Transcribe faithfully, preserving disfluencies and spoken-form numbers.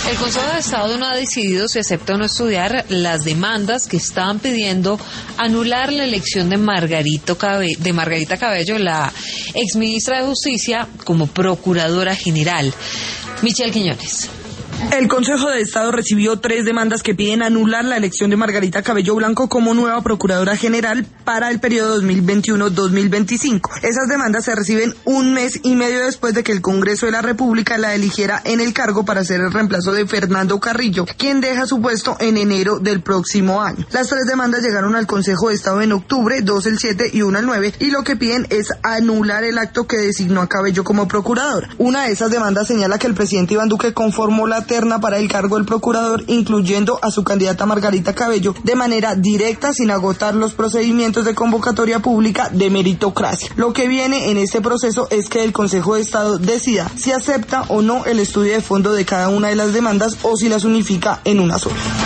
El Consejo de Estado no ha decidido si acepta o no estudiar las demandas que estaban pidiendo anular la elección de, Margarito Cabe- de Margarita Cabello, la exministra de Justicia, como procuradora general. Michelle Quiñones. El Consejo de Estado recibió tres demandas que piden anular la elección de Margarita Cabello Blanco como nueva Procuradora General para el periodo dos mil veintiuno a dos mil veinticinco. Esas demandas se reciben un mes y medio después de que el Congreso de la República la eligiera en el cargo para ser el reemplazo de Fernando Carrillo, quien deja su puesto en enero del próximo año. Las tres demandas llegaron al Consejo de Estado en octubre, dos el siete y una el nueve, y lo que piden es anular el acto que designó a Cabello como procuradora. Una de esas demandas señala que el presidente Iván Duque conformó la terna para el cargo del procurador, incluyendo a su candidata Margarita Cabello, de manera directa, sin agotar los procedimientos de convocatoria pública de meritocracia. Lo que viene en este proceso es que el Consejo de Estado decida si acepta o no el estudio de fondo de cada una de las demandas o si las unifica en una sola.